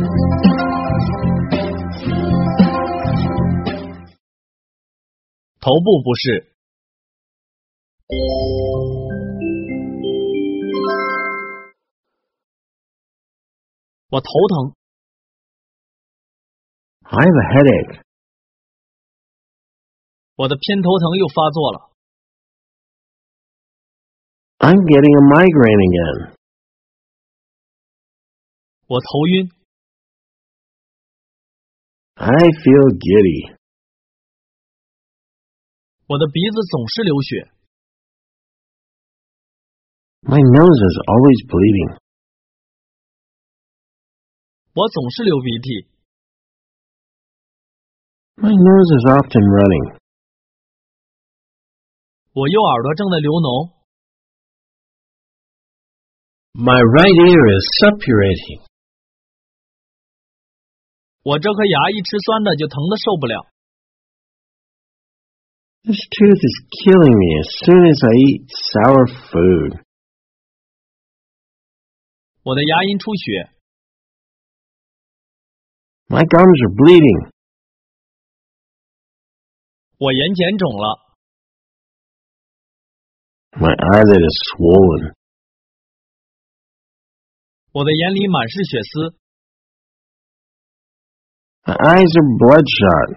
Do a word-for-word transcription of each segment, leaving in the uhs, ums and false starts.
头部不适。我头疼。 I have a headache. 我的偏头疼又发作了。 I'm getting a migraine again. 我头晕。 I feel giddy. 我的鼻子总是流血。 My nose is always bleeding. 我总是流鼻涕。 My nose is often running. 我右耳朵正在流脓。 My right ear is suppurating. 我这颗牙一吃酸的就疼得受不了。 This tooth is killing me as soon as I eat sour food. 我的牙龈出血。 My gums are bleeding. 我眼睑肿了。 My eyelid is swollen. 我的眼里满是血丝。 My eyes are bloodshot.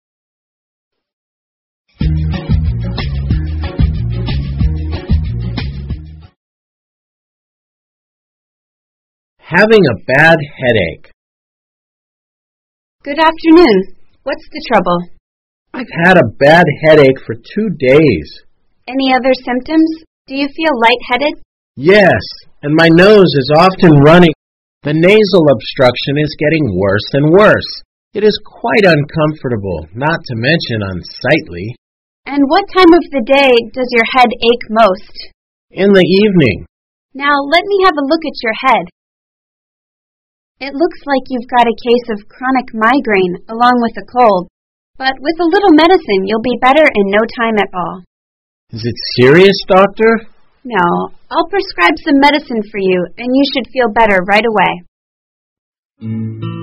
Having a bad headache. Good afternoon. What's the trouble? I've had a bad headache for two days. Any other symptoms? Do you feel lightheaded? Yes, and my nose is often running. The nasal obstruction is getting worse and worse. It is quite uncomfortable, not to mention unsightly. And what time of the day does your head ache most? In the evening. Now let me have a look at your head. It looks like you've got a case of chronic migraine along with a cold, but with a little medicine you'll be better in no time at all. Is it serious, doctor? No, I'll prescribe some medicine for you and you should feel better right away.